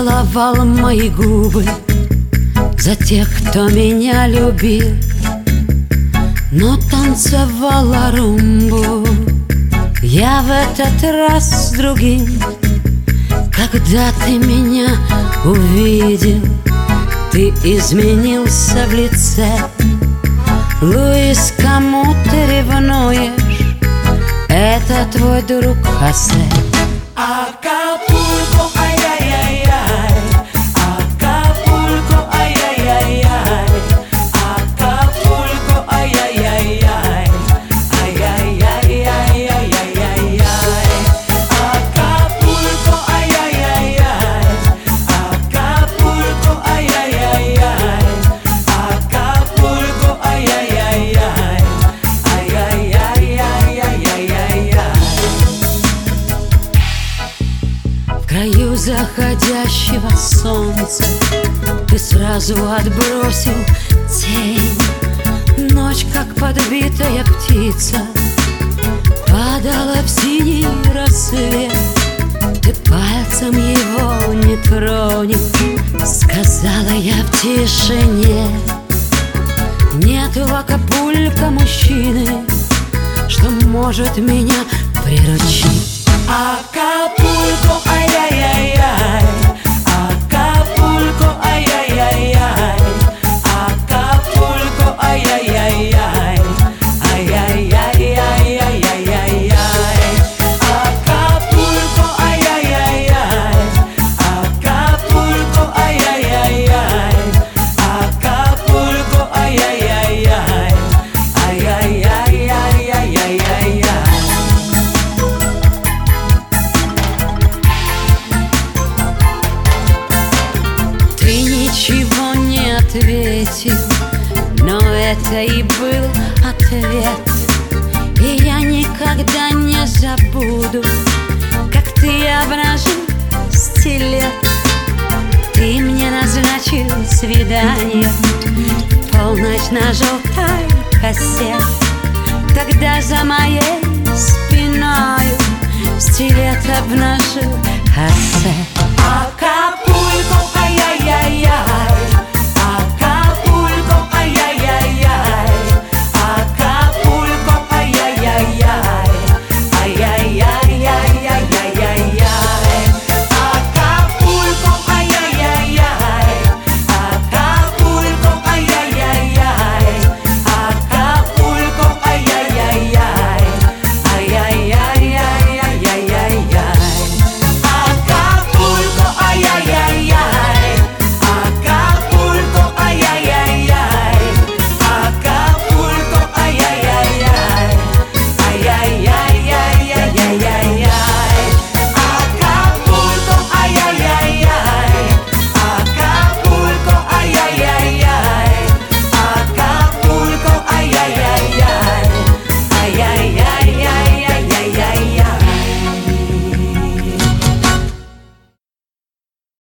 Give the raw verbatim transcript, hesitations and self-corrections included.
целовал мои губы за тех, кто меня любил, но танцевала румбу я в этот раз с другим. Когда ты меня увидел, ты изменился в лице. Луис, кому ты ревнуешь? Это твой друг Хосе. Акапулько, ай-яй-яй-яй, Акапулько, ай-яй-яй-яй, Акапулько, ай-яй-яй-яй, ай-яй-яй-яй-яй-яй-яй, Акапулько, ай-яй-яй-яй, Акапулько, ай-яй-яй-яй, Акапулько, ай-яй-яй-яй, ай-яй-яй-яй-яй-яй. В краю заходящего солнца ты сразу отбросил тень. Ночь, как подбитая птица, падала в синий рассвет. Ты пальцем его не тронешь, сказала я в тишине. Нет в Акапулько мужчины, что может меня приручить. Акапулько, ай-яй-яй-яй, Акапулько, ай-яй-яй-яй, Акапулько, ай-яй-яй-яй, ай-яй-яй-яй-яй-яй-яй, Акапулько, ай-яй-яй-яй, Акапулько, ай-яй-яй-яй, Акапулько, ай-яй-яй-яй, ай-яй-яй-яй-яй-яй. Ты ничего не ответил, но это и был ответ. И я никогда не забуду, как ты обнажил стилет. Ты мне назначил свидание в полночь на желтой косе. Тогда за моей спиною стилет обнажил Хосе. Ака